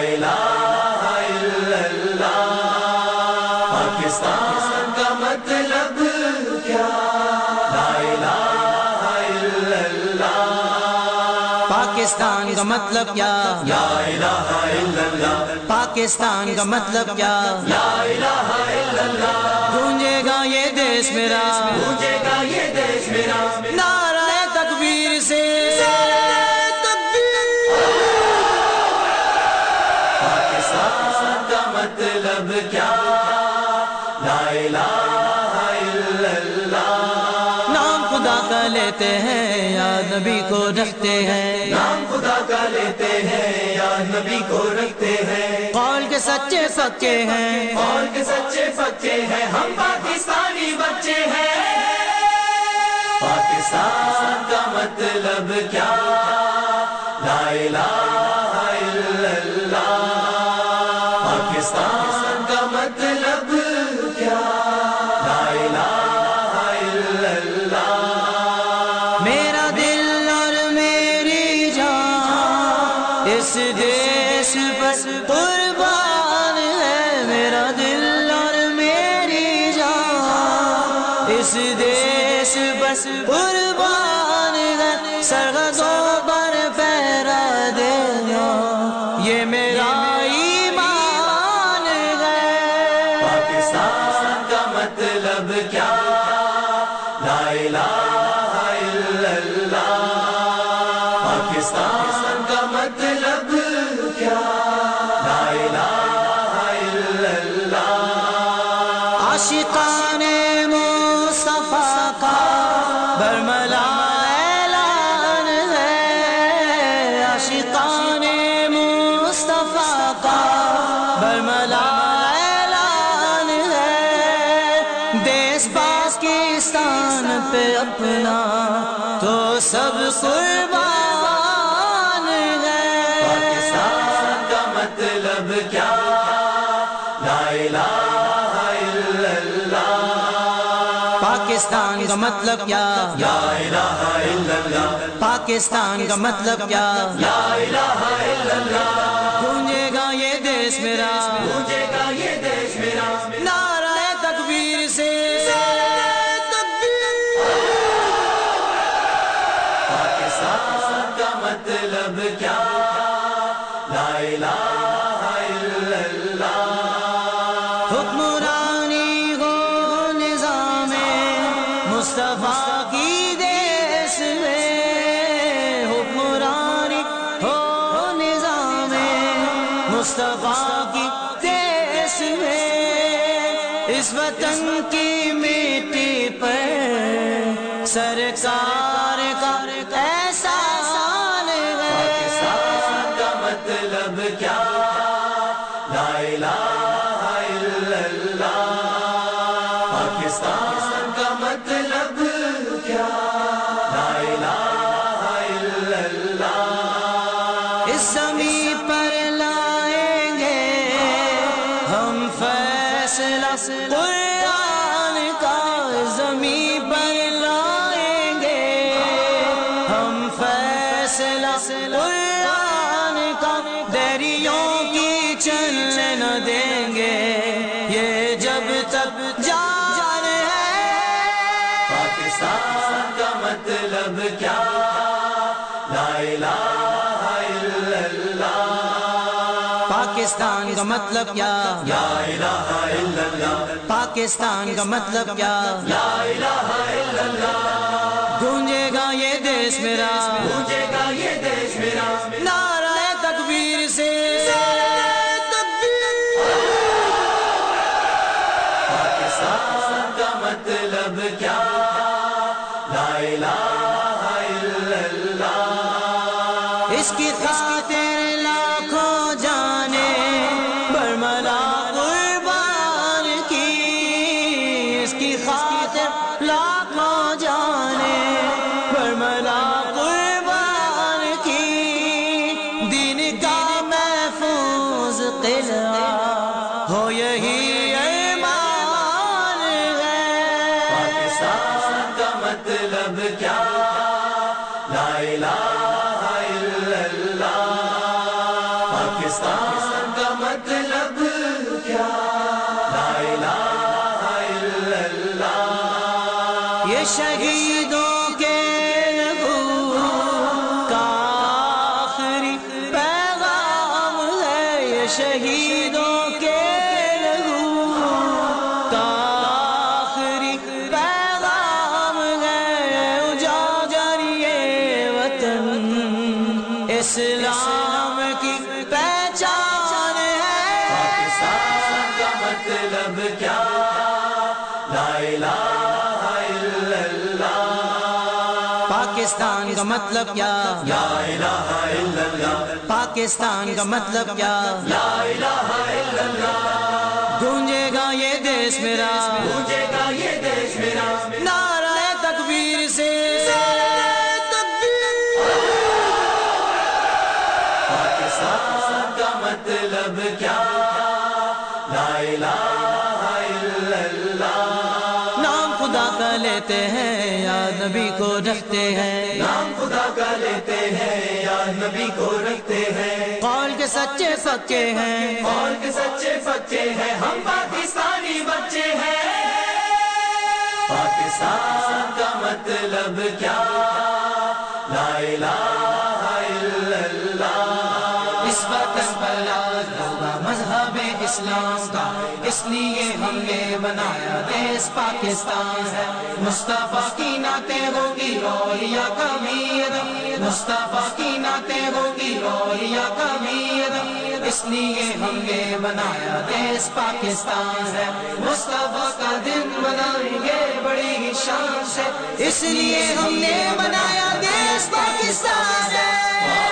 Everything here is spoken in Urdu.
الہ الا اللہ۔ پاکستان کا مطلب کیا؟ لا الہ الا اللہ۔ پاکستان کا مطلب کیا؟ لا الہ الا اللہ۔ پاکستان کا مطلب کیا؟ لا الہ الا اللہ۔ گونجے گا یہ دیش میرا، گونجے گا یہ دیش میرا، نعرہ تکبیر سے پاکستان کا مطلب کیا؟ لا الہ الا اللہ۔ نام خدا کا لیتے ہیں، یاد نبی کو رکھتے ہیں، نام خدا کا لیتے ہیں، یاد نبی کو رکھتے ہیں، قول کے سچے پکے ہیں، قول کے سچے پکے ہیں، ہم پاکستانی بچے ہیں۔ پاکستان کا مطلب کیا؟ لا الہ الا اللہ۔ پاکستان کا مطلب کیا؟ لا الہ الا اللہ۔ میرا دل اور میری جان اس دیش پر قربان ہے، میرا دل اور میری جان اس دیش پر قربان ہے، سرحدوں پر پہرا دینا یہ میرا ایمان ہے۔ پاکستان کا مطلب کیا؟ لا الہ الا اللہ۔ پاکستان کا مطلب کیا؟ لا الہ الا اللہ۔ عاشقان مصطفیٰ کا برملا اعلان ہے، عاشقان مصطفیٰ کا برملا اعلان ہے، دیش پاکستان پہ اپنا تو سب قربان ہے۔ پاکستان کا مطلب کیا؟ لا الہ الا اللہ۔ پاکستان کا مطلب کیا؟ لا الہ الا اللہ۔ پاکستان کا مطلب کیا؟ لا الہ الا اللہ۔ گونجے گا یہ دیش میرا، گونجے گا یہ دیش میرا، نعرہ تکبیر سے پاکستان کا مطلب کیا؟ لا الہ الا اللہ۔ حکمرانی ہو نظام مصطفیٰ کی دیش میں، حکمرانی ہو نظام مصطفیٰ کی دیش میں، اس وطن کی مٹی پر سرکار کا احسان ہے۔ پاکستان کا مطلب کیا؟ لا الہ الا اللہ۔ پاکستان کا مطلب کیا؟ لا الہ الا اللہ۔ اس زمین پر لائیں گے ہم فیصلہ قرآن کا، اس زمین پر لائیں گے ہم فیصلہ قرآن کا، دیریوں کی چلنے نہ دیں گے یہ جب تک جان ہے۔ پاکستان کا مطلب کیا؟ لا الہ الا اللہ۔ پاکستان کا مطلب کیا؟ لا الہ الا اللہ۔ پاکستان کا مطلب کیا؟ لا الہ الا اللہ۔ گونجے گا یہ دیش میرا، گونجے گا یہ دیش میرا، نعرہ تکبیر سے پاکستان کا مطلب کیا؟ لا الہ الا اللہ۔ اس کی خاطر لاکھوں جانے برملا قربان کی، اس کی خاطر لاکھوں جانے برملا قربان کی، دین کا محفوظ قلعہ ہو یہی ارمان ہے۔ پاکستان کا مطلب کیا؟ لا الہ الا اللہ۔ پاکستان مطلب کیا؟ لا الہ الا اللہ، یہ شہیدوں کے لہو کا آخری پیغام ہے، یہ شہیدوں کے لہو کا آخری پیغام ہے، اجاگر یہ وطن اسلام کی پہچان ہے۔ پاکستان کا مطلب کیا؟ لا الہ الا اللہ، پاکستان کا مطلب کیا؟ لا الہ الا اللہ، پاکستان کا مطلب کیا؟ لا الہ الا اللہ، گونجے گا یہ دیش میرا، گونجے گا یہ دیش میرا، نعرہ تکبیر سے پاکستان کا مطلب کیا؟ لا الہ الا اللہ، نام خدا کا لیتے ہیں، یاد نبی کو رکھتے ہیں، نام خدا کا لیتے ہیں، یاد نبی کو رکھتے ہیں، قول کے سچے سچے ہیں، اور کے سچے سچے ہیں، ہم پاکستانی بچے ہیں۔ پاکستان کا مطلب کیا؟ لا الہ الا اللہ، اس وطن پر راج ہوگا مذہب اسلام کا، اس لیے ہم نے بنایا دیش پاکستان ہے، مصطفیٰ کی نعتیں ہوگی اولیاء کا میت، مصطفیٰ کی نعتیں ہوگی اولیاء کا میت، اس لیے ہم نے بنایا دیش پاکستان ہے، مصطفیٰ کا دن منائیں گے بڑی ہی شان سے، اس لیے ہم نے بنایا دیش پاکستان ہے۔